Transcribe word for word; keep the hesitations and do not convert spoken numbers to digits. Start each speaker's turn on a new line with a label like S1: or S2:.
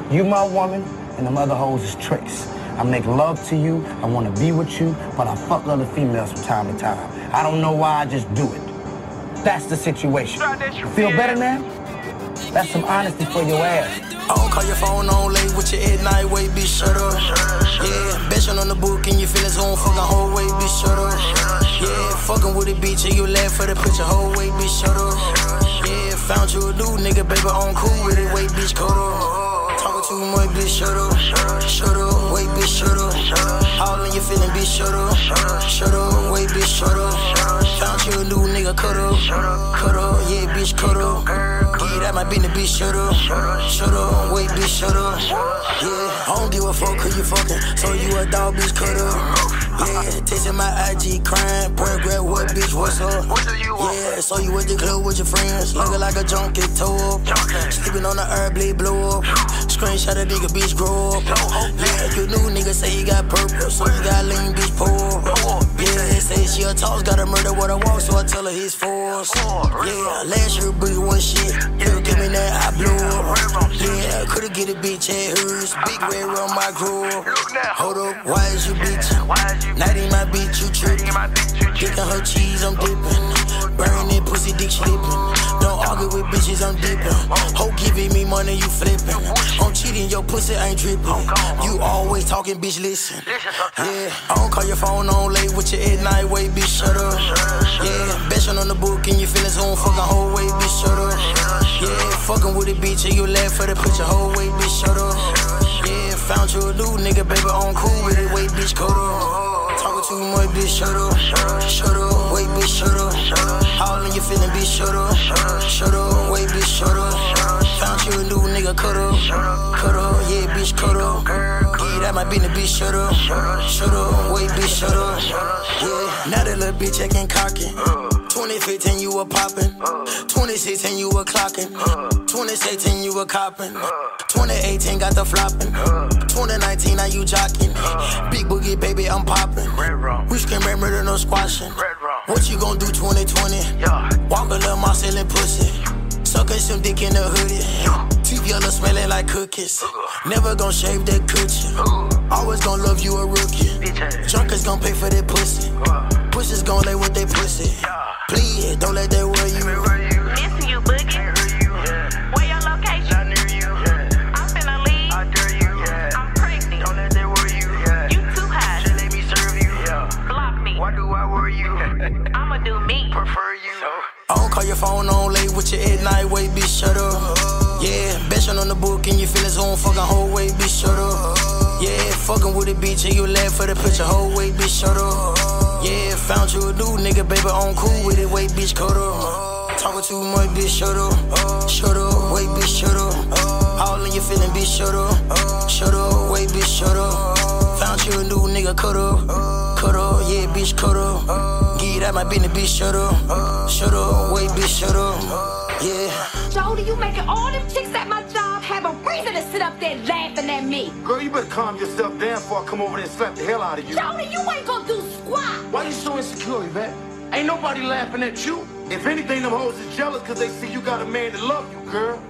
S1: You my woman, and them other hoes is tricks. I make love to you, I wanna be with you, but I fuck other females from time to time. I don't know why, I just do it. That's the situation. You feel better now? That's some honesty for your ass.
S2: I don't call your phone on late with your at night, wait, bitch, shut up. Yeah, bitchin' on the book and your feelings on fucking whole way, bitch, shut up. Yeah, fucking with a bitch and you laugh for the picture, whole way, bitch, shut up. Yeah, found you a new nigga, baby, on cool with it, wait, bitch, cut up. Talking too much, bitch, shut up. Shut up, wait, bitch, shut up. All in your feeling, bitch, shut up. Shut up, wait, bitch, shut up. Found you a new nigga, cut up. Cut up, yeah, bitch, cut up. Yeah, that might be the bitch, shut up. Shut up, wait, bitch, shut up. Yeah, I don't give a fuck cause you fucking. So you a dog, bitch, cut up. Yeah, texting my I G crying, paragraph, what bitch, what's up? Yeah, so you at the club with your friends, looking like a junkie, toe up. Sleeping on the herb, blade blow up. Screenshot a nigga, bitch, grow up. Yeah, you new nigga say you got purpose, so you got lean, bitch, pull up. Yeah, say she a toss, gotta murder what I want, so I tell her his force. Yeah, last year big one shit, you give me that, I blew up. Yeah, could've get a bitch at hers, big red around my crew. Hold up, why is you bitch? Not in my bitch, you trippin'. Dickin' her cheese, I'm dippin'. Burnin' that pussy, dick slippin'. Don't argue with bitches, I'm dippin'. Ho giving me money, you flippin'. I'm cheating, your pussy ain't drippin'. You always talking, bitch, listen. Yeah, I don't call your phone on late with your at night, wait, bitch, shut up. Yeah, bitchin' on the book and your feelings on fucking whole way, bitch, shut up. Yeah, fucking with a bitch and you laugh for the picture, whole way, bitch, shut up. Yeah, found you a new nigga, baby, on cool with it, wait, bitch, cut up. Talking too much, bitch, shut up. Shut up, wait, bitch, shut up. All in your feeling, bitch, shut up. Shut up, wait, bitch, shut up. Found you a new nigga, cut up. Cut up, yeah, bitch, cut up. Yeah, that might be the bitch, shut up. Shut up, wait, bitch, shut up. Yeah, now that little bitch acting cocky. twenty fifteen, you were poppin'. twenty sixteen, you were clockin'. twenty sixteen, you were coppin'. twenty eighteen, got the floppin'. twenty nineteen, now you jockin'. Big boogie, baby, I'm poppin'. We scream red murder, no squashin'. What you gon' do twenty twenty? Walk a little mouth selling pussy. Suckin' some dick in the hoodie. Teeth yellow smelling like cookies. Never gon' shave that coochie. Always gon' love you a rookie. Junkers gon' pay for that pussy. Pussies gon' lay with that pussy. Please, don't let that worry you.
S3: Missing you, boogie. Where your location?
S4: Not near you.
S3: I'm finna leave.
S4: I dare you.
S3: I'm pregnant.
S4: Don't let that worry you.
S3: You too high.
S4: Just let me serve you.
S3: Block me.
S4: Why do I worry you?
S3: I'ma do me.
S4: Prefer you.
S2: I don't call your phone on late with your at night, wait, bitch, shut up. Yeah, bitchin' on the book and your feelings on fucking whole way, bitch, shut up. Yeah, fucking with a bitch and you laugh for the picture, whole way, bitch, shut up. Yeah, found you a new nigga, baby, on cool with it, wait, bitch, cut up. Talking too much, bitch, shut up. Shut up, wait, bitch, shut up. All in your feeling, bitch, shut up. Shut up, wait, bitch, shut up. Found you a new nigga, cut up. Cut up, yeah, bitch, cut up. Yeah, that might be the bitch, shut up. Shut up, wait, bitch, shut up. Yeah.
S5: Jody, you making all them chicks at my job have a reason to sit up there laughing at me.
S6: Girl, you better calm yourself down before I come over there and slap the hell out of you.
S5: Jody, you ain't gonna do squat.
S6: Why you so insecure, Yvette? Ain't nobody laughing at you. If anything, them hoes is jealous because they see you got a man that love you, girl.